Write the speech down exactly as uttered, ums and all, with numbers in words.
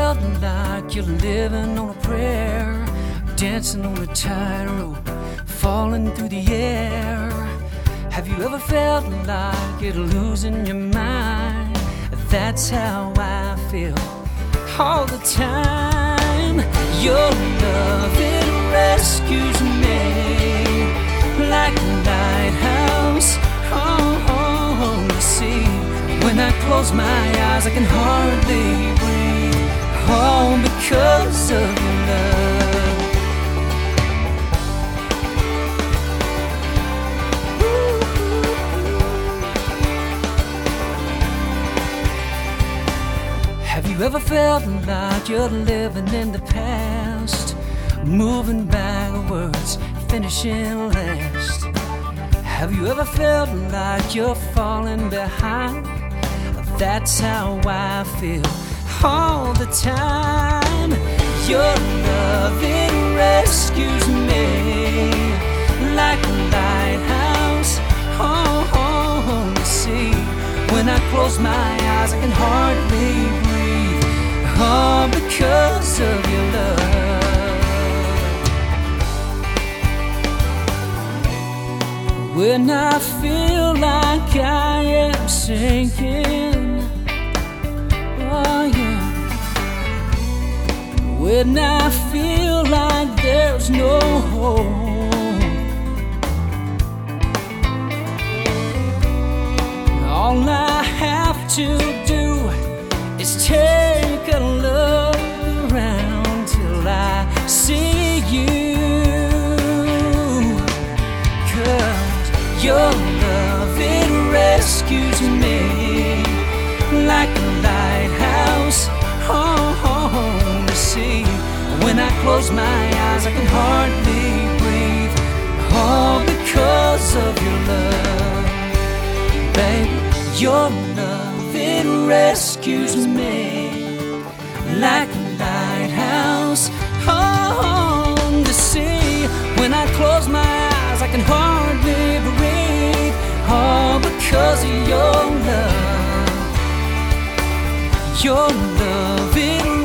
felt like you're living on a prayer, dancing on a tightrope, falling through the air? Have you ever felt like you're losing your mind? That's how I feel all the time. Your love, it rescues me like a lighthouse on the sea. When I close my eyes, I can hardly breathe, all because of your love. Have you ever felt like you're living in the past, moving backwards, finishing last? Have you ever felt like you're falling behind? That's how I feel all the time. Your love, it rescues me like a lighthouse on the sea. When I close my eyes, I can hardly breathe, all because of your love. When I feel like I am sinking, oh yeah. When I feel like there's no hope, all I have to do is take a look around till I see you. 'Cause your love, it rescues me like a lighthouse on the sea. When I close my eyes, I can hardly breathe, all because of your love. Baby, your love, it rescues me like a lighthouse on the sea. When I close my eyes, I can hardly breathe, all because of your love. Your love, it